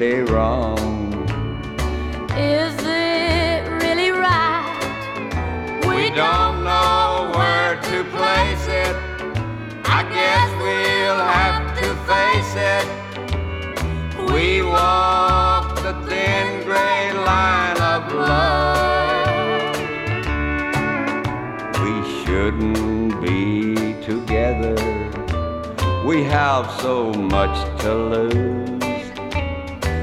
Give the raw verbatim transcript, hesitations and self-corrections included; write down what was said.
wrong. Is it really right? We don't know where to place it. I guess we'll have to face it. We walk the thin gray line of love. We shouldn't be together. We have so much to lose.